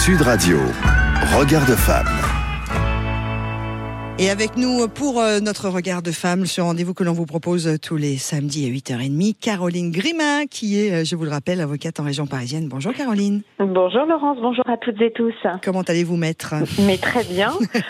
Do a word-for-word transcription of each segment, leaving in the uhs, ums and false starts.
Sud Radio, Regard de femme. Et avec nous pour notre regard de femme, ce rendez-vous que l'on vous propose tous les samedis à huit heures trente, Caroline Grimin, qui est, je vous le rappelle, avocate en région parisienne. Bonjour Caroline. Bonjour Laurence, bonjour à toutes et tous. Comment allez-vous, maître ? Mais très bien.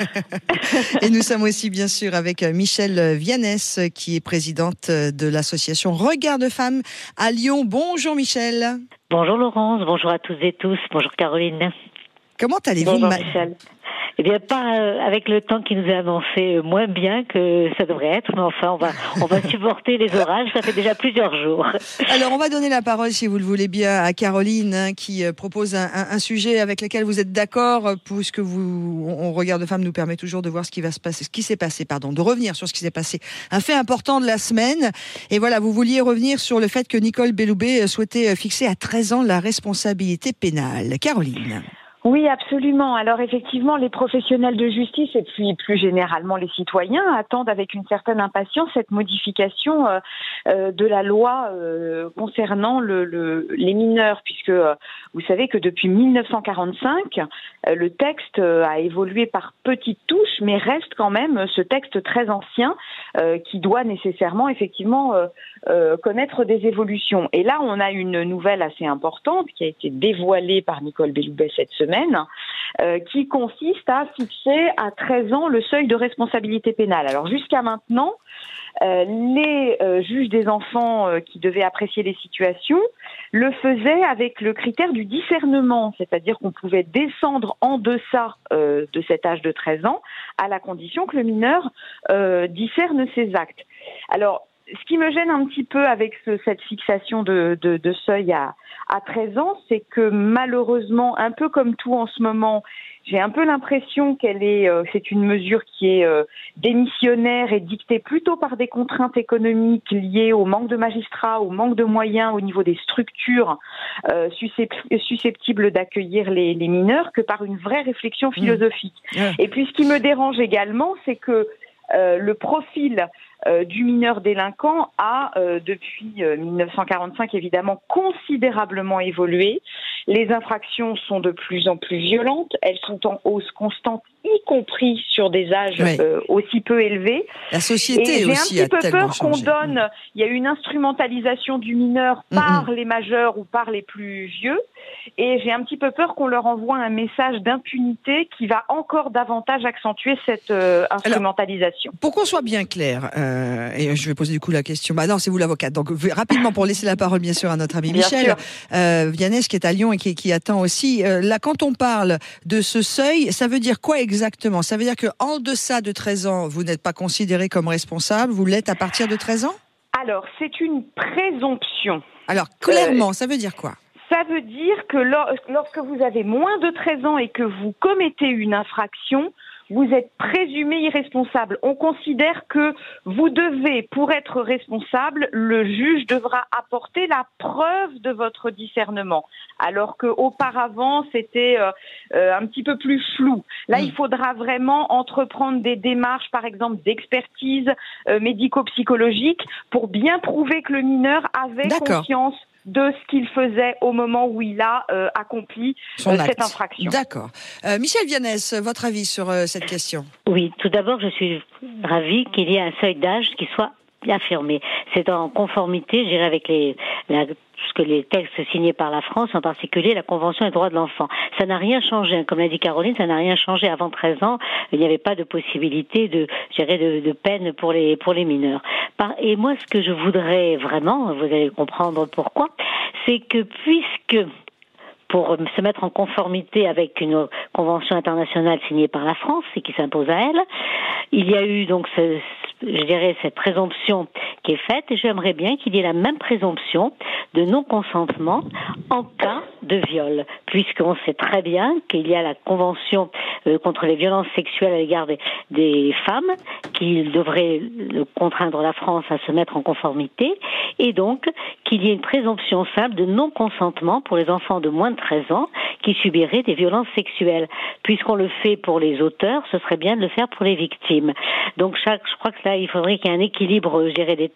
Et nous sommes aussi bien sûr avec Michèle Vianès, qui est présidente de l'association Regard de femmes à Lyon. Bonjour Michèle. Bonjour Laurence, bonjour à tous et tous, bonjour Caroline. Comment allez-vous, bonjour ma... Michèle. Eh bien, pas euh, avec le temps qui nous est annoncé, euh, moins bien que ça devrait être, mais enfin, on va, on va supporter les orages, ça fait déjà plusieurs jours. Alors, on va donner la parole, si vous le voulez bien, à Caroline, hein, qui euh, propose un, un, un sujet avec lequel vous êtes d'accord, puisque vous, on, on Regard de femme nous permet toujours de voir ce qui va se passer, ce qui s'est passé, pardon, de revenir sur ce qui s'est passé. Un fait important de la semaine. Et voilà, vous vouliez revenir sur le fait que Nicole Belloubet souhaitait fixer à treize ans la responsabilité pénale. Caroline. Oui, absolument. Alors effectivement, les professionnels de justice et puis plus généralement les citoyens attendent avec une certaine impatience cette modification euh, euh, de la loi euh, concernant le, le, les mineurs, puisque euh, vous savez que depuis mille neuf cent quarante-cinq, euh, le texte euh, a évolué par petites touches, mais reste quand même ce texte très ancien euh, qui doit nécessairement effectivement euh, euh, connaître des évolutions. Et là, on a une nouvelle assez importante qui a été dévoilée par Nicole Belloubet cette semaine, Euh, qui consiste à fixer à treize ans le seuil de responsabilité pénale. Alors jusqu'à maintenant, euh, les euh, juges des enfants euh, qui devaient apprécier les situations le faisaient avec le critère du discernement, c'est-à-dire qu'on pouvait descendre en deçà euh, de cet âge de treize ans à la condition que le mineur euh, discerne ses actes. Alors, ce qui me gêne un petit peu avec ce, cette fixation de, de, de seuil à, à treize ans, c'est que malheureusement, un peu comme tout en ce moment, j'ai un peu l'impression qu'elle est, euh, c'est une mesure qui est euh, démissionnaire et dictée plutôt par des contraintes économiques liées au manque de magistrats, au manque de moyens au niveau des structures euh, susceptibles d'accueillir les, les mineurs, que par une vraie réflexion philosophique. Mmh. Ouais. Et puis, ce qui me dérange également, c'est que euh, le profil Euh, du mineur délinquant a, euh, depuis euh, mille neuf cent quarante-cinq, évidemment, considérablement évolué. Les infractions sont de plus en plus violentes, elles sont en hausse constante, y compris sur des âges oui. euh, aussi peu élevés. La société Et j'ai aussi un petit a peu peur changé. qu'on donne, il y a une instrumentalisation du mineur par mm-hmm. les majeurs ou par les plus vieux, et j'ai un petit peu peur qu'on leur envoie un message d'impunité qui va encore davantage accentuer cette euh, instrumentalisation. Alors, pour qu'on soit bien clair, euh, et je vais poser du coup la question, bah non, c'est vous l'avocate, donc rapidement pour laisser la parole bien sûr à notre ami bien Michel euh, Vianès qui est à Lyon et qui, qui attend aussi. Euh, là, quand on parle de ce seuil, ça veut dire quoi exactement ? Ça veut dire qu'en deçà de treize ans, vous n'êtes pas considéré comme responsable, vous l'êtes à partir de treize ans ? Alors, c'est une présomption. Alors, clairement, euh, ça veut dire quoi ? Ça veut dire que lorsque vous avez moins de treize ans et que vous commettez une infraction, vous êtes présumé irresponsable. On considère que vous devez, pour être responsable, le juge devra apporter la preuve de votre discernement. Alors qu'auparavant, c'était euh, euh, un petit peu plus flou. Là, il faudra vraiment entreprendre des démarches, par exemple, d'expertise euh, médico-psychologique pour bien prouver que le mineur avait D'accord. conscience de ce qu'il faisait au moment où il a euh, accompli euh, cette infraction. D'accord. Euh, Michèle Vianès, votre avis sur euh, cette question ? Oui, tout d'abord, je suis ravie qu'il y ait un seuil d'âge qui soit affirmé. C'est en conformité, je dirais, avec les, la, ce que les textes signés par la France, en particulier la Convention des droits de l'enfant. Ça n'a rien changé, comme l'a dit Caroline, ça n'a rien changé. Avant treize ans, il n'y avait pas de possibilité de, je dirais, de, de peine pour les, pour les mineurs. Par, et moi, ce que je voudrais vraiment, vous allez comprendre pourquoi, c'est que puisque pour se mettre en conformité avec une convention internationale signée par la France et qui s'impose à elle, il y a eu donc ce, je dirais cette présomption qui est faite, et j'aimerais bien qu'il y ait la même présomption de non-consentement en cas de viol, puisqu'on sait très bien qu'il y a la convention euh, contre les violences sexuelles à l'égard des, des femmes qui devrait contraindre la France à se mettre en conformité, et donc qu'il y ait une présomption simple de non-consentement pour les enfants de moins de treize ans qui subiraient des violences sexuelles. Puisqu'on le fait pour les auteurs, ce serait bien de le faire pour les victimes. Donc chaque, je crois que là, il faudrait qu'il y ait un équilibre, je dirais, des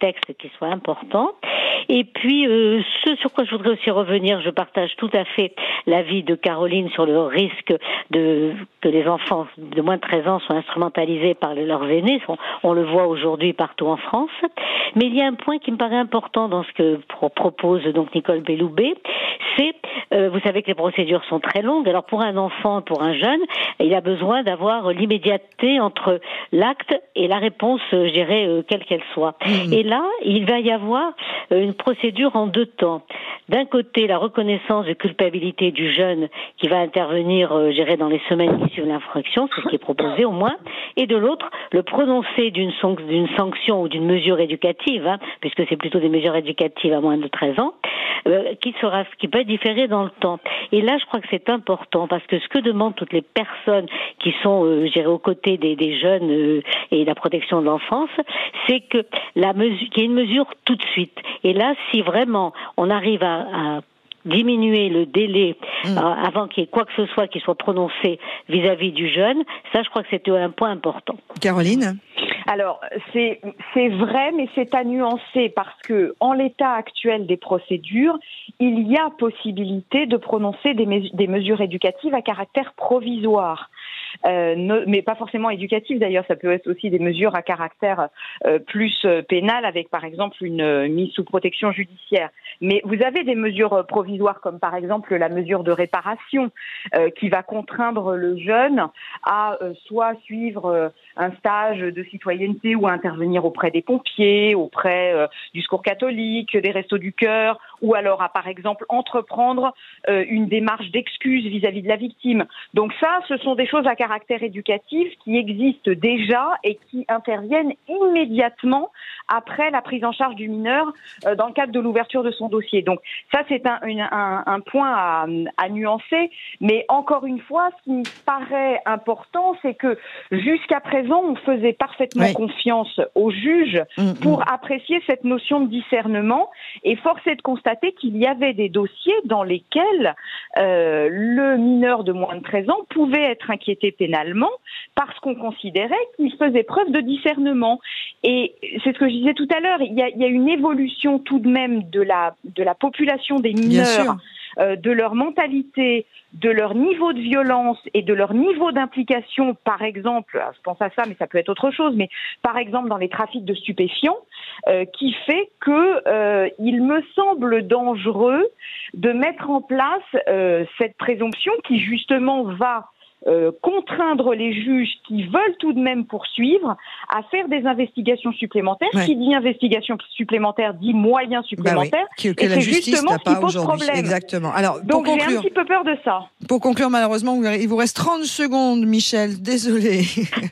textes qui soient importants. Et puis, euh, ce sur quoi je voudrais aussi revenir, je partage tout à fait l'avis de Caroline sur le risque de que les enfants de moins de treize ans soient instrumentalisés par leurs aînés. On, on le voit aujourd'hui partout en France. Mais il y a un point qui me paraît important dans ce que pro- propose donc Nicole Belloubet, c'est, euh, vous savez que les procédures sont très longues. Alors pour un enfant, pour un jeune, il a besoin d'avoir l'immédiateté entre l'acte et la réponse, euh, je dirais, euh, quelle qu'elle soit. Mmh. Et là, il va y avoir euh, une procédure en deux temps. D'un côté, la reconnaissance de culpabilité du jeune qui va intervenir, euh, je dirais, dans les semaines qui suivent l'infraction, c'est ce qui est proposé au moins, et de l'autre, le prononcé d'une, son- d'une sanction ou d'une mesure éducative, hein, puisque c'est plutôt des mesures éducatives à moins de treize ans, euh, qui sera, qui peut être différé dans le temps. Et là, je crois que c'est important, parce que ce que demandent toutes les personnes qui sont, euh, je dirais, aux côtés des, des jeunes euh, et la protection de l'enfance, c'est que la mesure, qu'il y ait une mesure tout de suite. Et là, si vraiment on arrive à, à diminuer le délai mmh. euh, avant qu'il y ait quoi que ce soit qui soit prononcé vis-à-vis du jeune, ça, je crois que c'est un point important. Caroline ? Alors, c'est, c'est vrai, mais c'est à nuancer parce que, en l'état actuel des procédures, il y a possibilité de prononcer des, mes- des mesures éducatives à caractère provisoire. Euh, ne, mais pas forcément éducatives d'ailleurs, ça peut être aussi des mesures à caractère euh, plus euh, pénal avec par exemple une euh, mise sous protection judiciaire. Mais vous avez des mesures euh, provisoires comme par exemple la mesure de réparation euh, qui va contraindre le jeune à euh, soit suivre euh, un stage de citoyenneté ou à intervenir auprès des pompiers, auprès euh, du Secours catholique, des Restos du Cœur, ou alors à par exemple entreprendre euh, une démarche d'excuse vis-à-vis de la victime. Donc ça, ce sont des choses à caractère éducatif qui existent déjà et qui interviennent immédiatement après la prise en charge du mineur euh, dans le cadre de l'ouverture de son dossier. Donc ça, c'est un, une, un, un point à, à nuancer. Mais encore une fois, ce qui me paraît important, c'est que jusqu'à présent, on faisait parfaitement oui. confiance aux juges mmh, pour mmh. apprécier cette notion de discernement. Et force est de constater qu'il y avait des dossiers dans lesquels euh, le mineur de moins de treize ans pouvait être inquiété pénalement parce qu'on considérait qu'il faisait preuve de discernement. Et c'est ce que je disais tout à l'heure, il y a, il y a une évolution tout de même de la, de la population des mineurs, euh, de leur mentalité, de leur niveau de violence et de leur niveau d'implication, par exemple, je pense à ça, mais ça peut être autre chose, mais par exemple dans les trafics de stupéfiants, euh, qui fait que euh, il me semble dangereux de mettre en place euh, cette présomption qui justement va Euh, contraindre les juges qui veulent tout de même poursuivre à faire des investigations supplémentaires. Ouais. Qui dit investigation supplémentaire dit moyens supplémentaires. Bah oui, que, que et la c'est justice justement n'a ce qui pas pose aujourd'hui. problème. Exactement. Alors, donc pour conclure, j'ai un petit peu peur de ça. Pour conclure, malheureusement, il vous reste trente secondes, Michel. Désolée.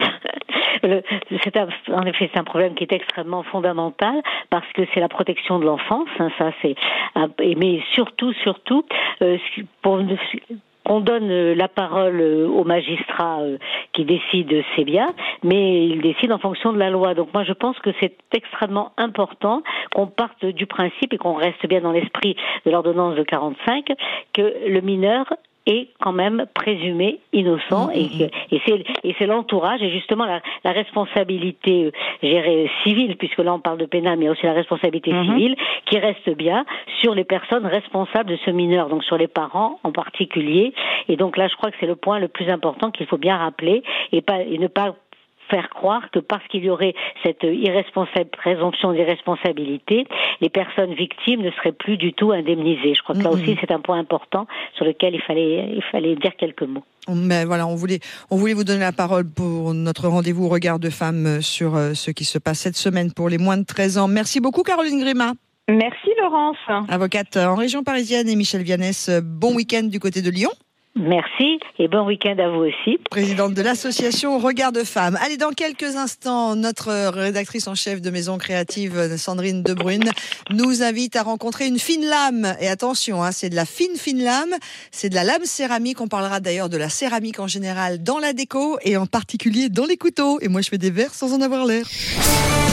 Le, c'est un, en effet, c'est un problème qui est extrêmement fondamental parce que c'est la protection de l'enfance. Hein, ça, c'est. Mais surtout, surtout, euh, pour on donne la parole aux magistrats qui décident, c'est bien, mais ils décident en fonction de la loi. Donc moi, je pense que c'est extrêmement important qu'on parte du principe et qu'on reste bien dans l'esprit de l'ordonnance de quarante-cinq, que le mineur est quand même présumé innocent mmh, et, que, et, c'est, et c'est l'entourage et justement la, la responsabilité gérée civile, puisque là on parle de pénal, mais aussi la responsabilité mmh. civile qui reste bien sur les personnes responsables de ce mineur, donc sur les parents en particulier. Et donc là je crois que c'est le point le plus important qu'il faut bien rappeler et, pas, et ne pas faire croire que parce qu'il y aurait cette irresponsable présomption d'irresponsabilité, les personnes victimes ne seraient plus du tout indemnisées. Je crois que là aussi c'est un point important sur lequel il fallait il fallait dire quelques mots. Mais voilà, on voulait on voulait vous donner la parole pour notre rendez-vous au Regard de Femme sur ce qui se passe cette semaine pour les moins de treize ans. Merci beaucoup Caroline Gréma. Merci Laurence. Avocate en région parisienne, et Michel Viannès, bon week-end du côté de Lyon. Merci et bon week-end à vous aussi. Présidente de l'association Regard de Femme. Allez, dans quelques instants, notre rédactrice en chef de Maison Créative, Sandrine Debrune, nous invite à rencontrer une fine lame. Et attention, hein, c'est de la fine, fine lame. C'est de la lame céramique. On parlera d'ailleurs de la céramique en général dans la déco et en particulier dans les couteaux. Et moi, je fais des verres sans en avoir l'air.